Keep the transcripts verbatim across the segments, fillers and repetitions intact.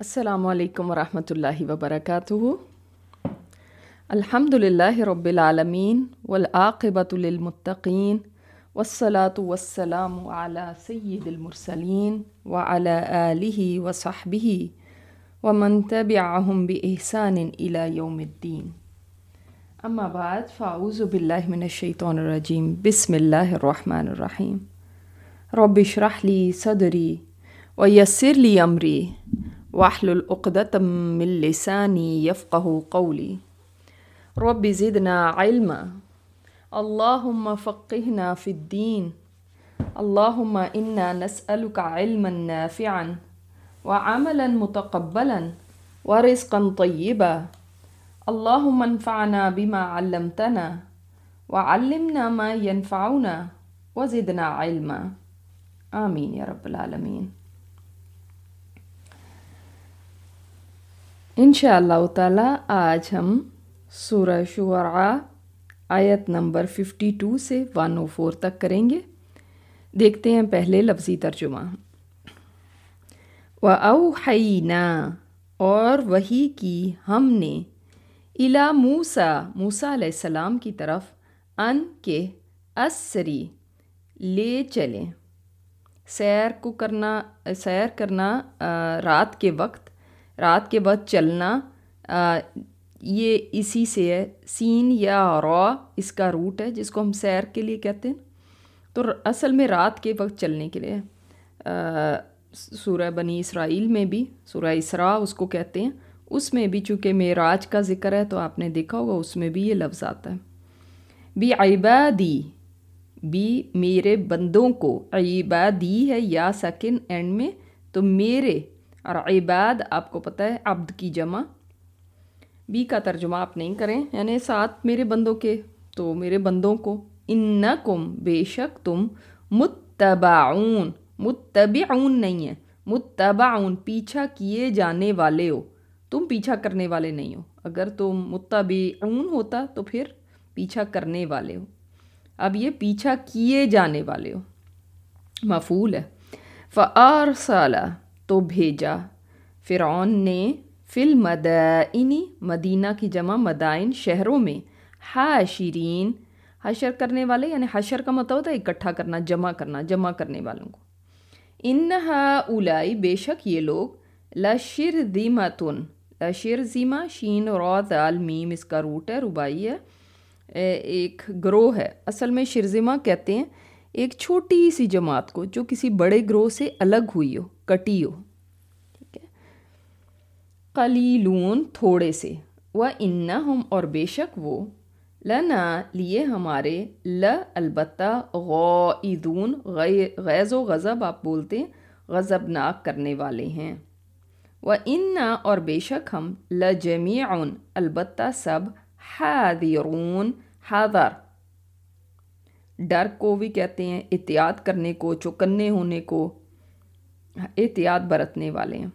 السلام علیکم ورحمۃ اللہ وبرکاتہ۔ الحمد للہ رب العالمین والعاقبۃ للمتقین والصلاة والسلام علی سید المرسلین وعلی آلہ وصحبہ ومن تبعہم بإحسان الی یوم الدین، اما بعد فاعوذ باللہ من الشیطان الرجیم، بسم اللہ الرحمن الرحیم۔ رب اشرح لی صدری ویسر لی امری واحلل عقدۃ من لسانی یفقہوا قولی، رب زدنا علما، اللہم فقہنا فی الدین، اللہم انا نسألک علما نافعا وعملا متقبلا ورزقا طیبا، اللہم انفعنا بما علمتنا وعلمنا ما ینفعنا وزدنا علما، آمین یا رب العالمین۔ انشاءاللہ تعالیٰ آج ہم سورہ شعراء آیت نمبر ففٹی ٹو سے ون او فور تک کریں گے۔ دیکھتے ہیں پہلے لفظی ترجمہ۔ وَأَوْحَيْنَا، اور وحی کی ہم نے، اِلیٰ موسیٰ، موسیٰ علیہ السلام کی طرف، ان کے اسری، لے چلیں، سیر کو کرنا، سیر کرنا رات کے وقت، رات کے بعد چلنا، آ, یہ اسی سے ہے، سین یا را اس کا روٹ ہے جس کو ہم سیر کے لیے کہتے ہیں، تو اصل میں رات کے وقت چلنے کے لیے آ, سورہ بنی اسرائیل میں بھی، سورہ اسراء اس کو کہتے ہیں، اس میں بھی چونکہ معراج کا ذکر ہے تو آپ نے دیکھا ہوگا اس میں بھی یہ لفظ آتا ہے۔ بی عبادی، بھی میرے بندوں کو، عبادی ہے یا سکن اینڈ میں، تو میرے، اور عباد آپ کو پتہ ہے عبد کی جمع، بی کا ترجمہ آپ نہیں کریں، یعنی ساتھ میرے بندوں کے، تو میرے بندوں کو، انکم، بے شک تم، متبعون، متبعون نہیں ہے، متبعون، پیچھا کیے جانے والے ہو، تم پیچھا کرنے والے نہیں ہو، اگر تم متبعون ہوتا تو پھر پیچھا کرنے والے ہو، اب یہ پیچھا کیے جانے والے ہو، مفعول ہے۔ فَأَرْسَلَ، تو بھیجا، فرعون نے، فی المدائن، مدینہ کی جمع مدائن، شہروں میں، حاشرین، حشر کرنے والے، یعنی حشر کا مطلب ہوتا ہے اکٹھا کرنا، جمع کرنا، جمع کرنے والوں کو۔ ان ہؤلاء، بے شک یہ لوگ، لشرذمۃ، لشرذمہ، شین را ذال میم اس کا روٹ ہے، رباعی ہے، ایک گروہ ہے، اصل میں شرذمہ کہتے ہیں ایک چھوٹی سی جماعت کو جو کسی بڑے گروہ سے الگ ہوئی ہو، کٹی ہو، ٹھیک ہے۔ قلیلون، تھوڑے سے، وَإِنَّهُمْ، اور بے شک وہ، لنا، لیے ہمارے، ل البتہ، غائظون، غیظ و غضب آپ بولتے ہیں، غضبناک کرنے والے ہیں۔ وَإِنَّا، اور بے شک ہم، لَجَمِيعٌ، البتہ سب، حاذرون، حاضر، ڈر کو بھی کہتے ہیں، احتیاط کرنے کو، چوکنے ہونے کو، احتیاط برتنے والے ہیں۔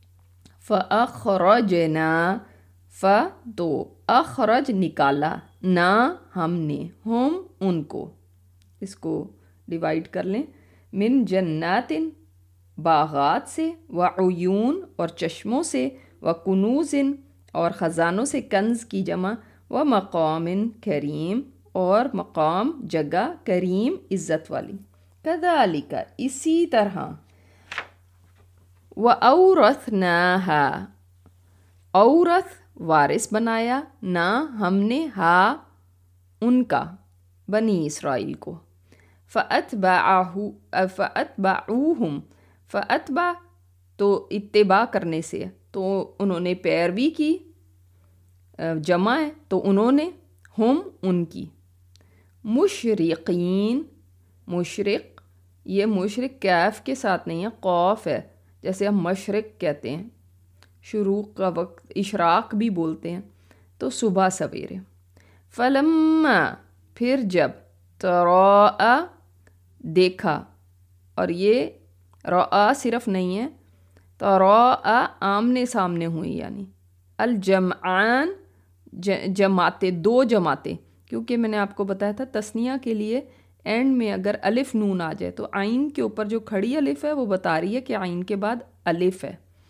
فَأَخْرَجْنَا، ف تو، اخرج نکالا، نا ہم نے، ہم ان کو، اس کو ڈیوائیڈ کر لیں، من جنات، باغات سے، وعیون، اور چشموں سے، وکنوز، اور خزانوں سے، کنز کی جمع، ومقام کریم، اور مقام، جگہ، کریم، عزت والی، کذالک، اسی طرح، وَأَوْرَثْنَاهَا، اورث، وارث بنایا، نا ہم نے، ہا ان کا، بنی اسرائیل کو، فَأَتْبَعَهُ فَأَتْبَعُوهُمْ، فَأَتْبَع تو اتباع کرنے سے، تو انہوں نے پیروی کی، جمع ہے تو انہوں نے، ہم ان کی، مشرقین، مشرق، یہ مشرق کیف کے ساتھ نہیں ہے، قوف ہے، جیسے ہم مشرق کہتے ہیں، شروق کا وقت، اشراق بھی بولتے ہیں، تو صبح سویرے۔ فلما، پھر جب، تراء، دیکھا، اور یہ رآ صرف نہیں ہے، تراء آمنے سامنے ہوئی، یعنی الجمعان، جماعتیں، دو جماعتیں، کیونکہ میں نے آپ کو بتایا تھا تثنیہ کے لیے اینڈ میں اگر الف نون آ جائے تو عین کے اوپر جو کھڑی الف ہے وہ بتا رہی ہے کہ عین کے بعد الف ہے،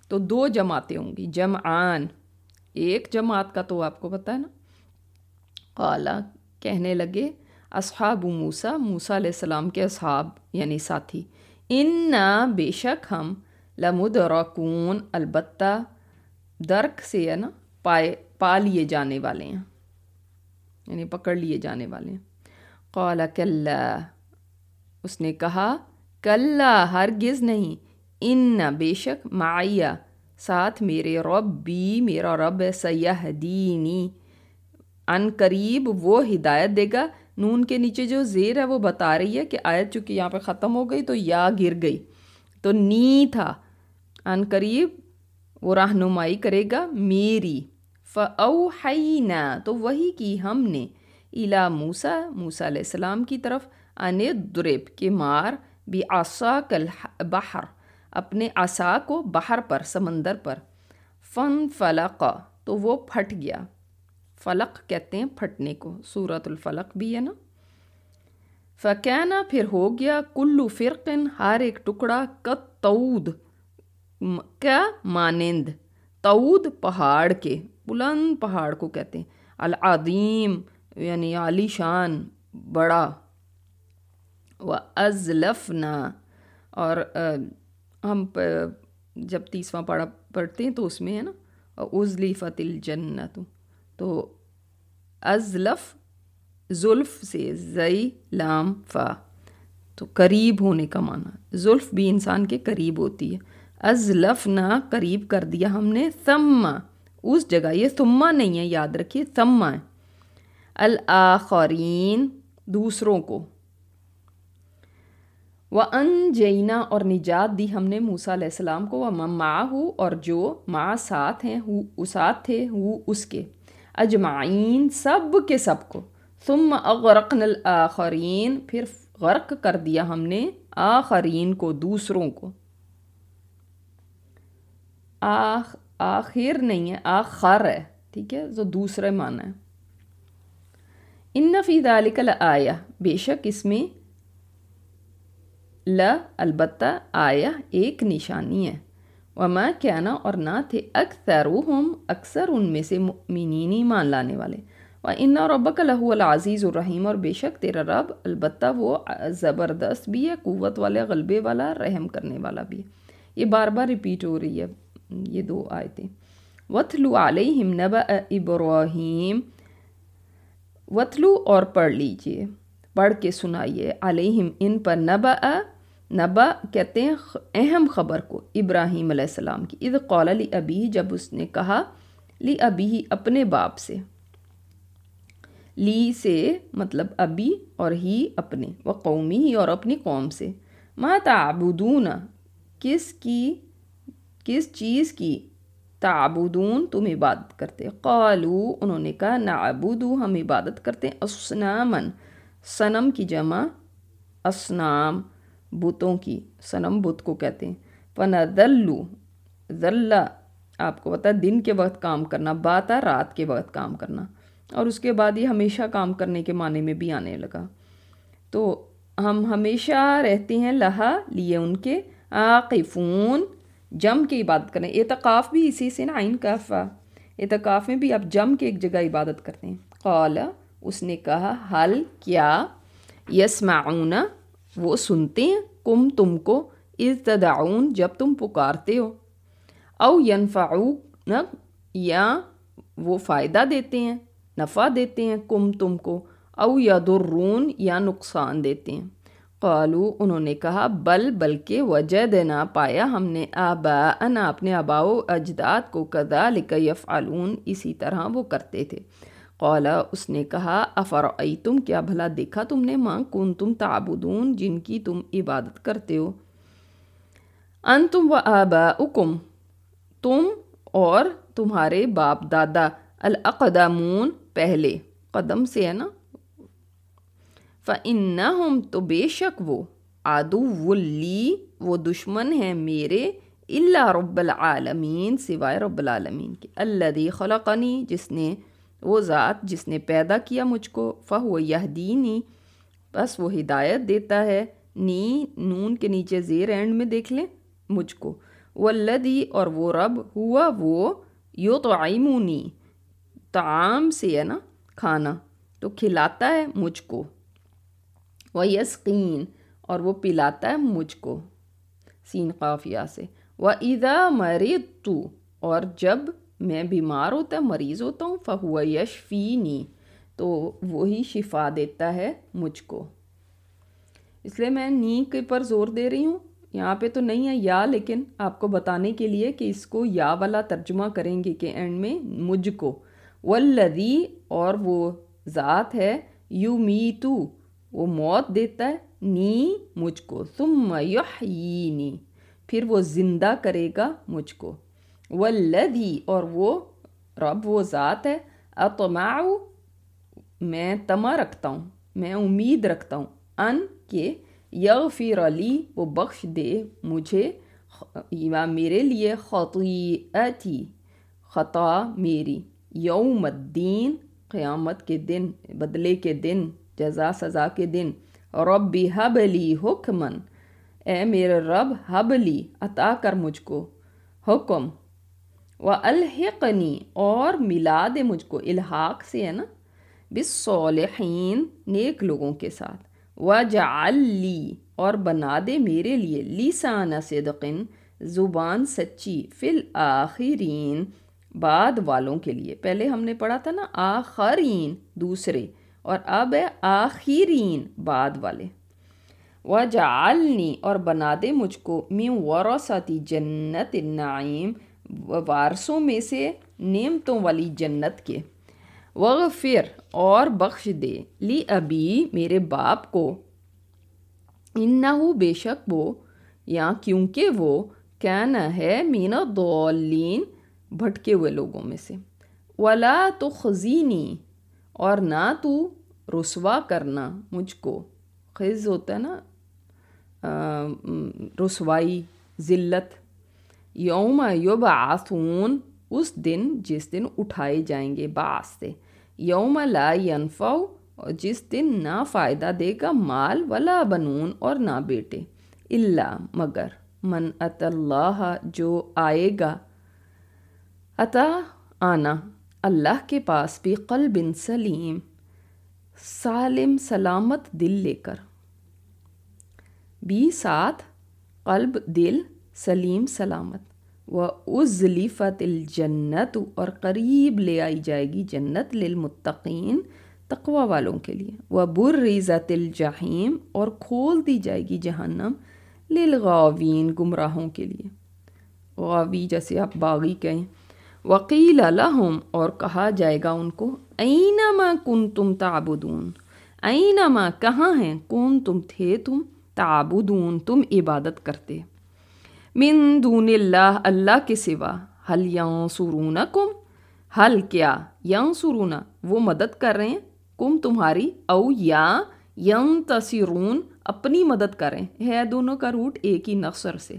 تو دو جماعتیں ہوں گی، جمعان، ایک جماعت کا تو آپ کو پتہ ہے نا۔ قالا، کہنے لگے، اصحاب موسیٰ، موسیٰ علیہ السلام کے اصحاب یعنی ساتھی، انا بے شک ہم لمدرکون، البتہ درک سے ہے نا پائے پا لیے جانے والے ہیں، یعنی پکڑ لیے جانے والے ہیں۔ قال کلا، اس نے کہا کلا، ہرگز نہیں، ان بے شک معیہ، ساتھ میرے، ربی، میرا رب سیہدینی، ان قریب وہ ہدایت دے گا۔ نون کے نیچے جو زیر ہے وہ بتا رہی ہے کہ آیت چونکہ یہاں پہ ختم ہو گئی تو یا گر گئی، تو نی تھا، ان قریب وہ رہنمائی کرے گا میری۔ فَأَوْحَيْنَا، تو وہی کی ہم نے، اِلَى موسیٰ، موسیٰ علیہ السلام کی طرف، ان اضرب، کہ مار، بِعَصَاكَ الْبَحْرَ، اپنے عصا کو بحر پر، سمندر پر، فَانْفَلَقَ، تو وہ پھٹ گیا۔ فلق کہتے ہیں پھٹنے کو، سورۃ الفلق بھی ہے نا۔ فَكَانَ، پھر ہو گیا، کُلُّ فِرْقٍ، ہر ایک ٹکڑا، کَالطَّوْد، کیا مانند، طود پہاڑ کے، بلند پہاڑ کو کہتے ہیں، العظیم یعنی عالی شان، بڑا، وَأَزْلَفْنَا، اور ہم جب تیسواں پارہ پڑھتے ہیں تو اس میں ہے نا وَأُزْلِفَتِ الْجَنَّةُ، تو ازلف زلف سے، زئی لام فا، تو قریب ہونے کا معنی، زلف بھی انسان کے قریب ہوتی ہے۔ ازلفنا، قریب کر دیا ہم نے، ثم، اس جگہ، یہ ثم نہیں ہے، یاد رکھیے ثم ہے، الآخرین، دوسروں کو، وَأَنْجَيْنَا، اور نجات دی ہم نے موسیٰ علیہ السلام کو، وَمَن مَعَهُ، اور جو مع ساتھ ہیں، وہ ساتھ تھے، وہ اس کے، اجمعین، سب کے سب کو، ثم اغرقنا الآخرین، پھر غرق کر دیا ہم نے آخرین کو، دوسروں کو۔ آخ آخر نہیں ہے، آخر ہے، ٹھیک ہے، جو دوسرے معنی ہے۔ ان فی ذالک لآیہ، بے شک اس میں، ل البتہ، آیہ ایک نشانی ہے، وما کان، اور نہ تھے، اکثرہم، اکثر ان میں سے، مؤمنین، ایمان لانے والے، وان ربک لہو العزیز الرحیم، اور بے شک تیرا رب البتہ وہ زبردست بھی ہے، قوت والا، غلبے والا، رحم کرنے والا بھی ہے۔ یہ بار بار ریپیٹ ہو رہی ہے یہ دو آیتیں۔ وَاتْلُ عَلَيْهِمْ نَبَأَ إِبْرَاهِيمَ، وَاتْلُ، اور پڑھ لیجئے، پڑھ کے سنائیے، علیہم، ان پر، نبأ، نبأ کہتے ہیں اہم خبر کو، ابراہیم علیہ السلام کی، اذ قال لأبیہ، جب اس نے کہا، لأبیہ، اپنے باپ سے، لی سے مطلب ابی، اور ہی اپنے، وقومی، اور اپنی قوم سے، ما تعبدون، کس کی، کس چیز کی، تعبدون، تم عبادت کرتے، قالو، انہوں نے کہا، نعبدو، ہم عبادت کرتے ہیں، اصنامن، صنم کی جمع، اصنام، بتوں کی، صنم بت کو کہتے ہیں، فنذلو، ذلہ، آپ کو پتہ دن کے وقت کام کرنا، باتا، رات کے وقت کام کرنا، اور اس کے بعد یہ ہمیشہ کام کرنے کے معنی میں بھی آنے لگا، تو ہم ہمیشہ رہتے ہیں، لہا، لیے ان کے، عاقفون، جم کے عبادت کریں، اعتقاف بھی اسی سے نا، عین کافا، اعتقاف میں بھی آپ جم کے ایک جگہ عبادت کرتے ہیں۔ قال، اس نے کہا، حل، کیا، یسمعون، وہ سنتے ہیں، کم، تم کو، اذ تدعون، جب تم پکارتے ہو، او ینفعون، یا وہ فائدہ دیتے ہیں، نفع دیتے ہیں، کم، تم کو، او یضرون، یا نقصان دیتے ہیں۔ قالو، انہوں نے کہا، بل، بلکہ، وجدنا، پایا ہم نے، آباءنا، اپنے آباء و اجداد کو، کذالک یفعلون، اسی طرح وہ کرتے تھے۔ قال، اس نے کہا، افرأیتم، کیا بھلا دیکھا تم نے، ما کنتم تعبدون، جن کی تم عبادت کرتے ہو، انتم و آباؤکم، تم اور تمہارے باپ دادا، الاقدمون، پہلے، قدم سے ہے نا، فَإِنَّهُمْ، تو بے شک وہ، عَدُوٌّ لِّی، وہ دشمن ہیں میرے، إِلَّا رَبَّ الْعَالَمِينَ، سوائے رب العالمین کے، الَّذِي خَلَقَنِي، جس نے، وہ ذات جس نے پیدا کیا مجھ کو، فَهُوَ يَهْدِينِي، بس وہ ہدایت دیتا ہے، نی، نون کے نیچے زیر اینڈ میں دیکھ لیں، مجھ کو، والذی اور وہ رب ہوا وہ یطعمنی طعام سے ہے نا کھانا تو کھلاتا ہے مجھ کو، ویسقین اور وہ پلاتا ہے مجھ کو سین قافیہ سے، وَإِذَا مَرِضْتُ اور جب میں بیمار ہوتا مریض ہوتا ہوں، فَهُوَ يَشْفِينِي تو وہی شفا دیتا ہے مجھ کو۔ اس لیے میں نی کے پر زور دے رہی ہوں، یہاں پہ تو نہیں ہے یا، لیکن آپ کو بتانے کے لیے کہ اس کو یا والا ترجمہ کریں گے کہ اینڈ میں مجھ کو، والذی اور وہ ذات ہے، یمیتو وہ موت دیتا ہے، نی مجھ کو، ثم یحیینی پھر وہ زندہ کرے گا مجھ کو، والذی اور وہ رب وہ ذات ہے، اطمع میں طمع رکھتا ہوں، میں امید رکھتا ہوں، ان کہ یغفر لی وہ بخش دے مجھے یا میرے لیے خطیئتی خطا میری، یوم الدین قیامت کے دن، بدلے کے دن، جزا سزا کے دن، رب ہب لی حکمن اے میرے رب ہب لی عطا کر مجھ کو حکم، وَأَلْحِقْنِی اور ملا دے مجھ کو، الحاق سے ہے نا، بالصالحین نیک لوگوں کے ساتھ، وَجَعَلْ لِی اور بنا دے میرے لیے لسان صدق زبان سچی، فی الآخرین بعد والوں کے لیے، پہلے ہم نے پڑھا تھا نا آخرین دوسرے، اور اب ہے آخرین بعد والے، وَجَعَلْنِی اور بنا دے مجھ کو من ورثۃ جنت النعیم وارثوں میں سے نعمتوں والی جنت کے، وغفر اور بخش دے لی ابی میرے باپ کو، انہو بے شک وہ یا کیونکہ وہ کان ہے من الضالین بھٹکے ہوئے لوگوں میں سے، ولا تخزینی اور نہ تو رسوا کرنا مجھ کو، خز ہوتا ہے نا رسوائی ذلت، یوم یبعثون اس دن جس دن اٹھائے جائیں گے بعث سے، یوم لا ینفع اور جس دن نہ فائدہ دے گا مال ولا بنون اور نہ بیٹے، الا مگر من ات اللہ جو آئے گا، عطا آنا اللہ کے پاس بھی قلب سلیم سالم سلامت دل لے کر، بھی ساتھ قلب دل سلیم سلامت، وَأُزْلِفَتِ الْجَنَّةُ اور قریب لے آئی جائے گی جنت للمتقین تقوی والوں کے لیے، وَبُرِّزَتِ الْجَحِيمُ اور کھول دی جائے گی جہنم للغاوین گمراہوں کے لیے، غاوی جیسے آپ باغی کہیں، وقیل لہم اور کہا جائے گا ان کو، اینما کنتم تعبدون اینما کہاں ہیں، کنتم تھے تم، تعبدون تم عبادت کرتے، من دون اللہ اللہ کے سوا، حل ینصرونکم حل کیا، ینصرون وہ مدد کر رہے ہیں، کم تمہاری، او یا ینتصرون اپنی مدد کریں، ہے دونوں کا روٹ ایک ہی نصر سے،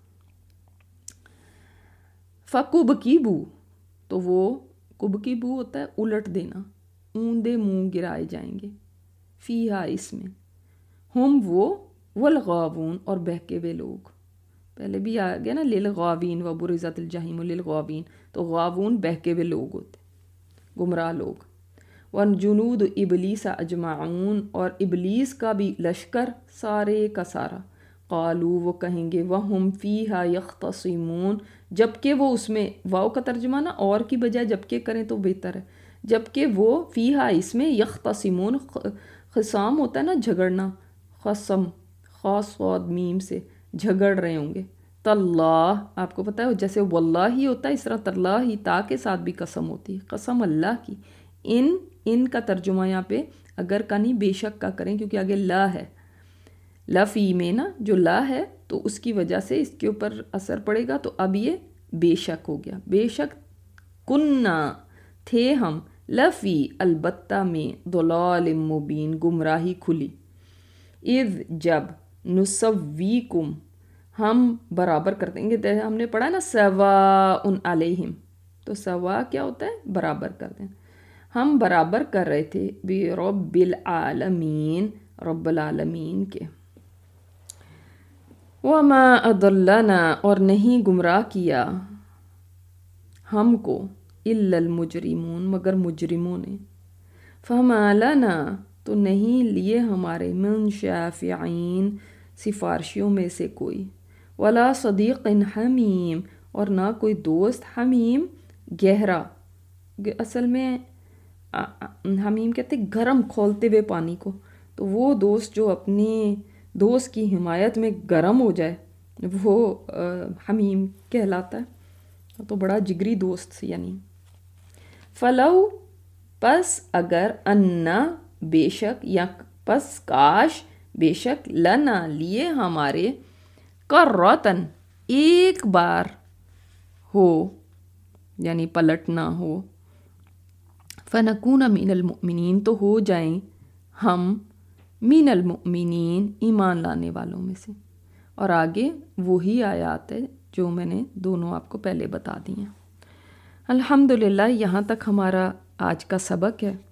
فَكُبْكِبُوا تو وہ کبکیبو ہوتا ہے الٹ دینا، اوندے منہ گرائے جائیں گے، فیہا اس میں، ہم وہ والغاوون اور بہکے ہوئے لوگ، پہلے بھی آ گیا نا للغاوین وبرزت الجحیم للغاوین، تو غاوون بہکے ہوئے لوگ ہوتے گمراہ لوگ، وجنود ابلیس اجمعون اور ابلیس کا بھی لشکر سارے کا سارا، قالو وہ کہیں گے، وہم فیہا یختصمون جبکہ وہ اس میں، واو کا ترجمہ نا اور کی بجائے جبکہ کریں تو بہتر ہے، جبکہ وہ فیہا اس میں یختصمون خصام ہوتا ہے نا جھگڑنا، خصم خاص صاد میم سے جھگڑ رہے ہوں گے، تاللہ آپ کو پتہ ہے جیسے واللہ ہی ہوتا ہے اس طرح تاللہ ہی تا کے ساتھ بھی قسم ہوتی ہے، قسم اللہ کی، ان ان کا ترجمہ یہاں پہ اگر کا نہیں بے شک کا کریں کیونکہ آگے لا ہے، لفی میں نا جو لا ہے تو اس کی وجہ سے اس کے اوپر اثر پڑے گا، تو اب یہ بے شک ہو گیا، بے شک کننا تھے ہم، لفی البتہ میں، ضلال مبین گمراہی کھلی، اذ جب، نسویکم ہم برابر کر دیں گے، ہم نے پڑھا نا سواء علیہم، تو سوا کیا ہوتا ہے برابر کر دیں، ہم برابر کر رہے تھے برب العالمین رب العالمین کے، وما اضلنا اور نہیں گمراہ کیا ہم کو الا المجرمون مگر مجرموں نے، فما لنا تو نہیں لیے ہمارے من شافعین سفارشیوں میں سے کوئی، ولا صدیق حمیم اور نہ کوئی دوست حمیم گہرا، اصل میں حمیم کہتے گرم کھولتے ہوئے پانی کو، تو وہ دوست جو اپنے دوست کی حمایت میں گرم ہو جائے وہ حمیم کہلاتا ہے، تو بڑا جگری دوست یعنی۔ فلو پس اگر انا بے شک یا پس کاش بے شک لنا لیے ہمارے کرتن ایک بار ہو یعنی پلٹنا ہو، فنکون من المؤمنین تو ہو جائیں ہم من المؤمنین ایمان لانے والوں میں سے، اور آگے وہی آیات ہے جو میں نے دونوں آپ کو پہلے بتا دی ہیں۔ الحمدللہ یہاں تک ہمارا آج کا سبق ہے۔